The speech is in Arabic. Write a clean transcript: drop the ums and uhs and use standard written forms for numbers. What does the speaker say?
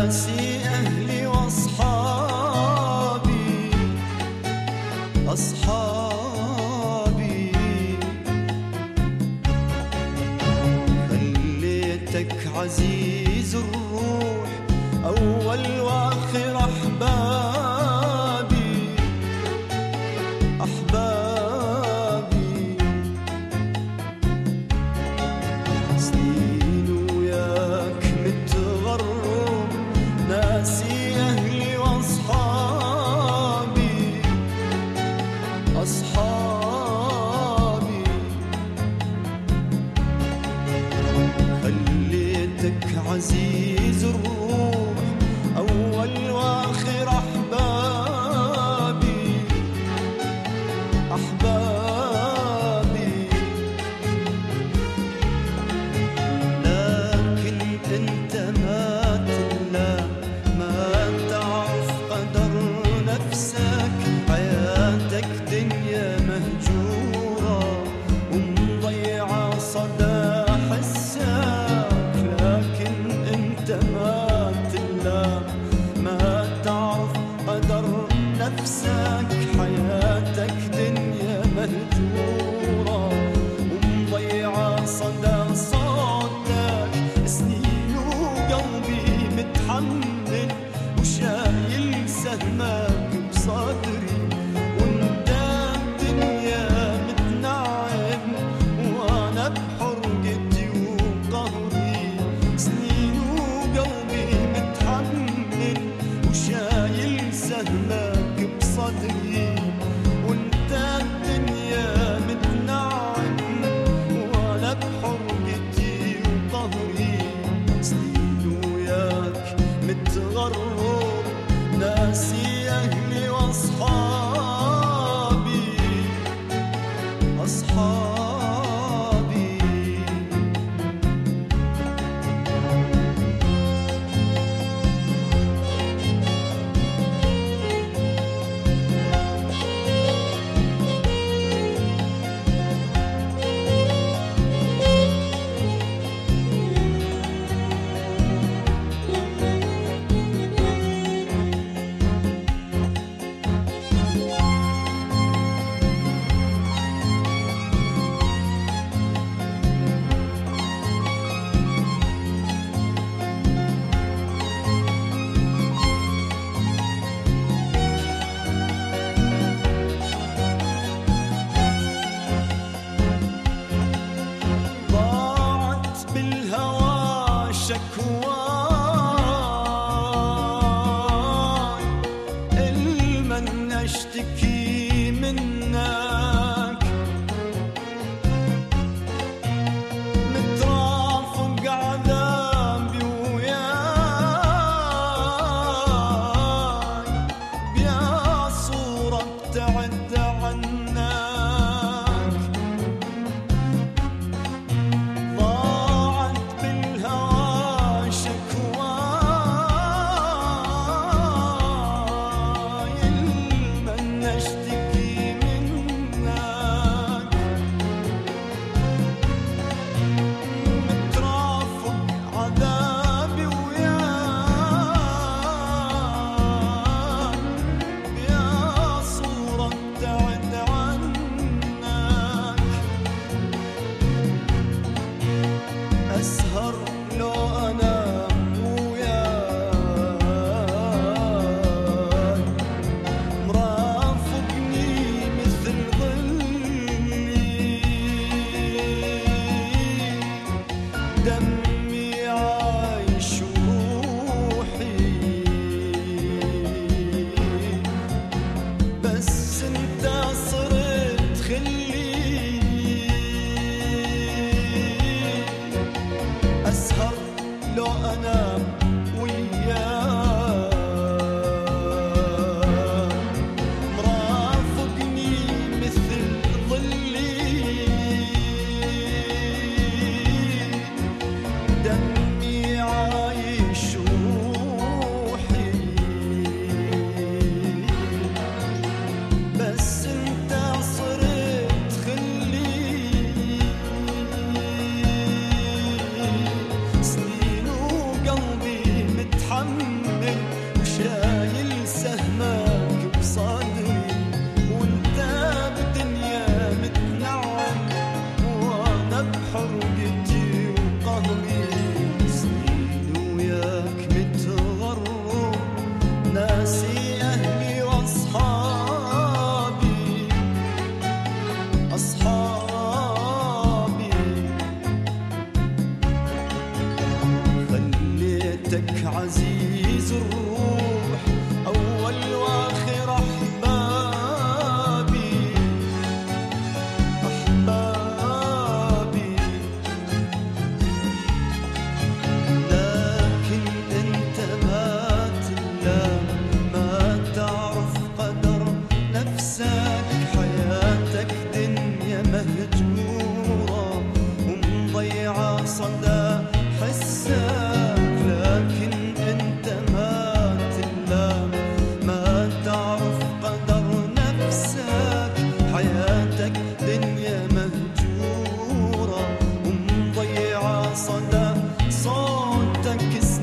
ناسي أهلي وأصحابي أصحابي. خليتك عزيز الروح أول وآخر أحبابي أحبابي. سنين وياك متغرب ناسي أهلي وأصحابي أصحابي. خليتك عزيز الروح أول وآخر أحبابي أحبابي. لكن أنت ما تلام ما تعرف قدر نفسك. حياتك دنيا مهجورة ومضيعة صدى حسك. لكن أنت ما تلام ما تعرف قدر نفسك. حياتك دنيا مهجورة ومضيعة صدى صوتك. سنين وقلبي متحمل وشايل سهمك بصدري. وانت الدنيا متنعم وانا بحرقتي وقهري. سنين وقلبي متحمل وشايل سهمك بصدري. وانت الدنيا متنعم وانا بحرقتي وقهري. سنين وياك متغرب ناسي أهلي وأصحابي أصحابي. ضاعت بالهوى شكواي المن أشتكي منك. مترافق عذابي وياي بيا صورة ابتعد عنك. ضاعت بالهوى شكواي المن أشتكي منك. مترافق عذابي وياك بيا صورة ابتعد عنك. أسهر لو أنام وياك. مرافقني مثل ظلي. دمي عايش وروحي. بس انت صرت خلي. أسهر لو أنام وياك. مرافقني مثل ظلي. دمي عايش وروحي. بس انت صرت خلي. سنين وقلبي متحمل انتك عزيز الروح، اول واخر احبابي احبابي. لكن انت ما تلام، ما تعرف قدر نفسك، حياتك دنيا مهجورة ومضيعة صدى حسك. لكن انت ما تلام، ما تعرف قدر نفسك، حياتك دنيا مهجورة ومضيعة صدى صوتك.